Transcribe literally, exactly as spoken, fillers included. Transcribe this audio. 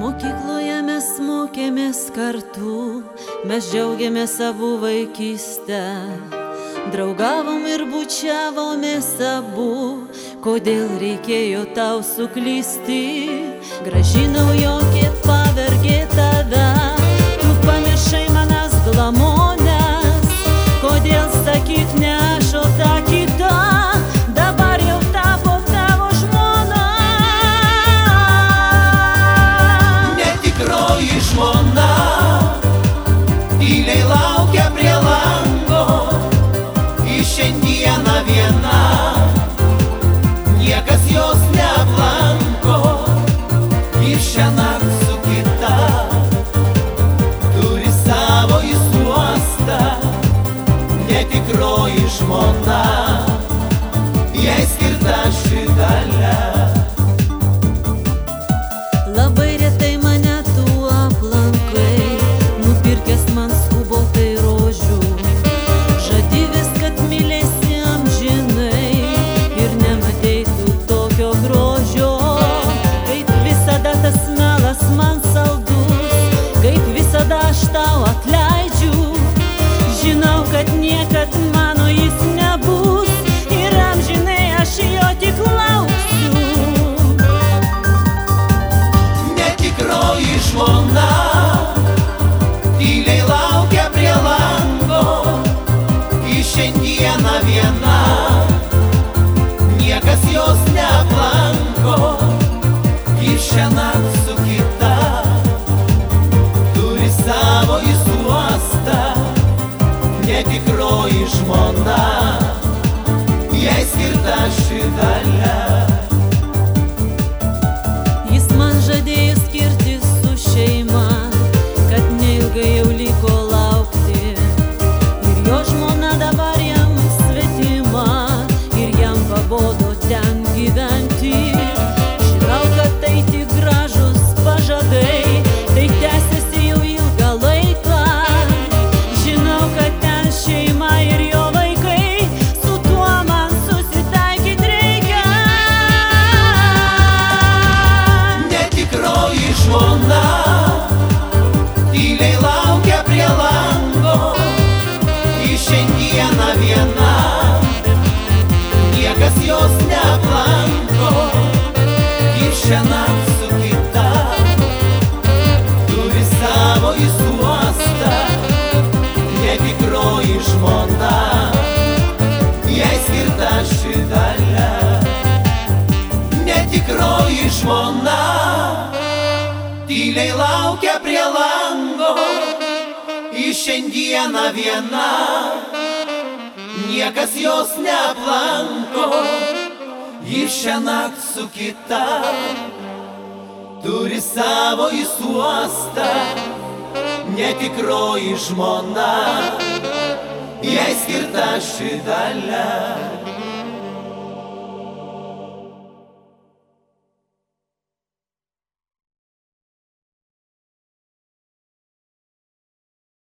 Mokykloje mes mokėmės kartu, mes džiaugiamės savo vaikystę. Draugavom ir bučiavomės abu, kodėl reikėjo tau suklysti. Gražinau, jokie pavergė tave, tu pamiršai manas glamonės. Kodėl sakyk ne aš, o ta kita, dabar jau tapo tavo žmona. Netikroji žmona tyliai laukia prie lango, į šiandieną viena, niekas jos neaplanko. Ir šiąnakt su kita turi savo įsuostą. Netikroji žmona, jai skirta ši dalia. Labai retai mane tu aplankai, nupirkęs man skubotai rožių. Žadi vis, kad mylėsi amžinai ir nematei tu tokio grožio. Kaip visada tas melas man saldus, kaip visada aš tau atleidžiu. Žinau, kad niekad mano jis nebus ir amžinai aš jo tik lauksiu. Netikroji žmona tyliai laukia prie lango, į šiandieną viena, niekas jos neaplanko. Ir šiąnakt su kita turi savo įsuostą. Netikroji žmona, jai skirta ši dalia. Jis man žadėjo skirtis su šeima, kad neilgai jau liko laukti. Ir jo žmona dabar jam svetima, ir jam pabodo ten gyventi. Žinau, kad tai tik gražus pažadai, tai tęsiasi jau ilgą laiką. Žinau, kad ten šeima ir jo vaikai, su tuo man susitaikyt reikia. Netikroji žmona tyliai laukia prie lango, į šiandieną viena, niekas jos neaplanko. Ir šiąnakt su kita turi savo įsuostą. Netikroji žmona, jai skirta ši dalia. Netikroji žmona tyliai laukia prie lango, į šiandieną viena, niekas jos neaplanko. Ir šiąnakt su kita turi savo įsuostą. Netikroji žmona, jai skirta ši dalia.